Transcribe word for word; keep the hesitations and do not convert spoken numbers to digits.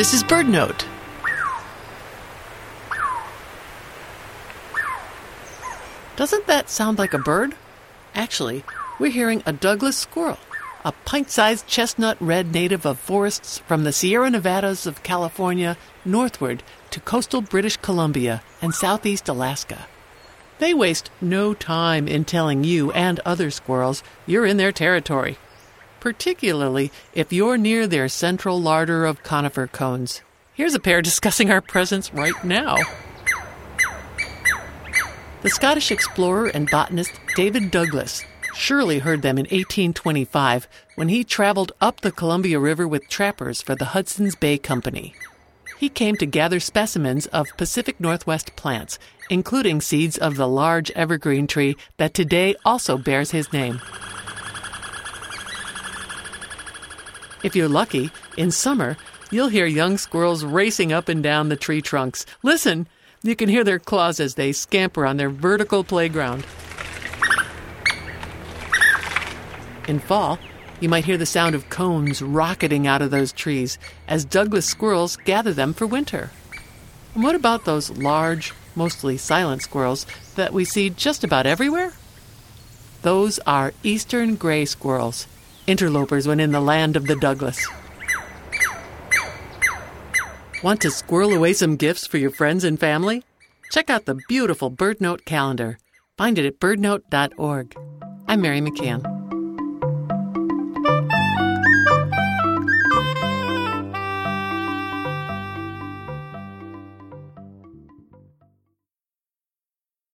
This is BirdNote. Doesn't that sound like a bird? Actually, we're hearing a Douglas squirrel, a pint-sized chestnut red native of forests from the Sierra Nevadas of California northward to coastal British Columbia and southeast Alaska. They waste no time in telling you and other squirrels you're in their territory, particularly if you're near their central larder of conifer cones. Here's a pair discussing our presence right now. The Scottish explorer and botanist David Douglas surely heard them in eighteen twenty-five when he traveled up the Columbia River with trappers for the Hudson's Bay Company. He came to gather specimens of Pacific Northwest plants, including seeds of the large evergreen tree that today also bears his name. If you're lucky, in summer, you'll hear young squirrels racing up and down the tree trunks. Listen! You can hear their claws as they scamper on their vertical playground. In fall, you might hear the sound of cones rocketing out of those trees as Douglas squirrels gather them for winter. And what about those large, mostly silent squirrels that we see just about everywhere? Those are eastern gray squirrels, interlopers when in the land of the Douglas. Want to squirrel away some gifts for your friends and family? Check out the beautiful BirdNote calendar. Find it at bird note dot org. I'm Mary McCann.